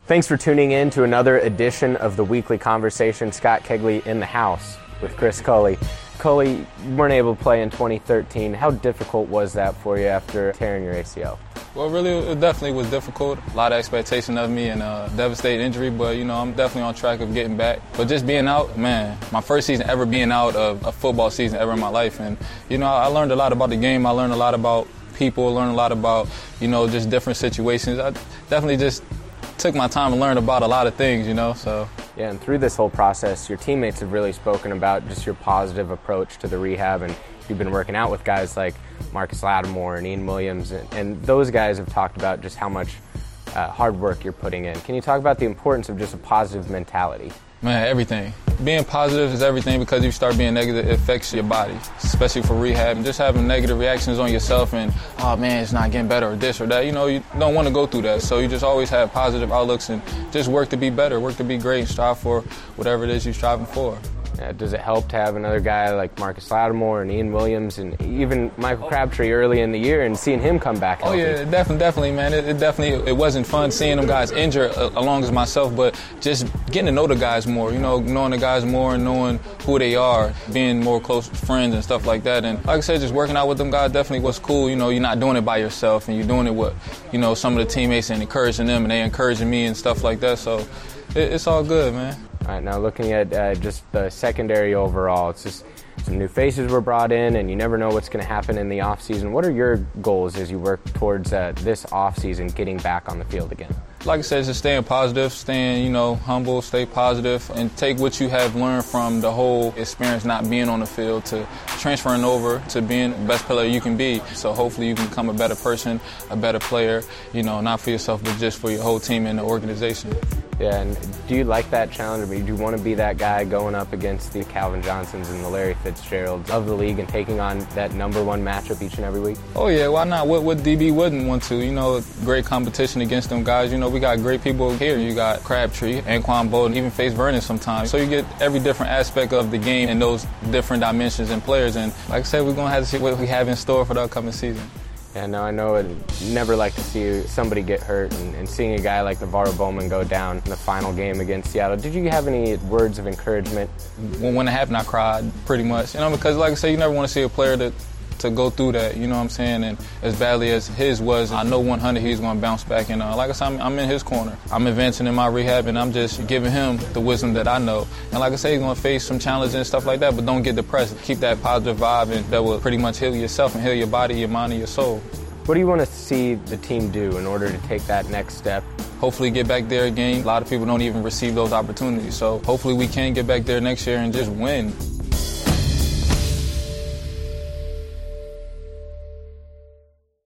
Thanks for tuning in to another edition of the Weekly Conversation. Scott Kegley in the house with Chris Culley. Culley, you weren't able to play in 2013. How difficult was that for you after tearing your ACL? Well, really, it definitely was difficult. A lot of expectation of me and a devastating injury, but, I'm definitely on track of getting back. But just being out, man, my first season ever being out of a football season ever in my life. And, I learned a lot about the game. I learned a lot about people, learned a lot about, just different situations. I definitely just took my time to learn about a lot of things, so. Yeah, and through this whole process, your teammates have really spoken about just your positive approach to the rehab, and you've been working out with guys like Marcus Lattimore and Ian Williams, and those guys have talked about just how much hard work you're putting in. Can you talk about the importance of just a positive mentality? Man, everything. Being positive is everything, because if you start being negative, it affects your body, especially for rehab. And just having negative reactions on yourself and, oh man, it's not getting better or this or that, you don't want to go through that. So you just always have positive outlooks and just work to be better, work to be great, and strive for whatever it is you're striving for. Does it help to have another guy like Marcus Lattimore and Ian Williams and even Michael Crabtree early in the year and seeing him come back healthy? Oh yeah, definitely, man. It wasn't fun seeing them guys injured along as myself, but just getting to know the guys more, knowing the guys more and knowing who they are, being more close friends and stuff like that. And like I said, just working out with them guys definitely was cool. You're not doing it by yourself, and you're doing it with, some of the teammates and encouraging them, and they encouraging me and stuff like that. So it's all good, man. All right, now looking at just the secondary overall, it's just some new faces were brought in, and you never know what's going to happen in the offseason. What are your goals as you work towards this offseason, getting back on the field again? Like I said, just staying positive, staying, humble, stay positive, and take what you have learned from the whole experience not being on the field to transferring over to being the best player you can be. So hopefully you can become a better person, a better player, not for yourself, but just for your whole team and the organization. Yeah, and do you like that challenge? Do you want to be that guy going up against the Calvin Johnsons and the Larry Fitzgeralds of the league and taking on that number one matchup each and every week? Oh yeah, why not? What DB wouldn't want to? Great competition against them guys. We got great people here. You got Crabtree, Anquan Bolden, even Face Vernon sometimes. So you get every different aspect of the game and those different dimensions and players. And like I said, we're going to have to see what we have in store for the upcoming season. Yeah, no, I know I'd never like to see somebody get hurt, and seeing a guy like Navarro Bowman go down in the final game against Seattle. Did you have any words of encouragement? When it happened, I cried pretty much, because like I said, you never want to see a player to go through that, you know what I'm saying? And as badly as his was, I know 100 he's going to bounce back. And like I said, I'm in his corner. I'm advancing in my rehab, and I'm just giving him the wisdom that I know. And like I say, he's going to face some challenges and stuff like that, but don't get depressed. Keep that positive vibe, and that will pretty much heal yourself and heal your body, your mind, and your soul. What do you want to see the team do in order to take that next step? Hopefully get back there again. A lot of people don't even receive those opportunities. So hopefully we can get back there next year and just win.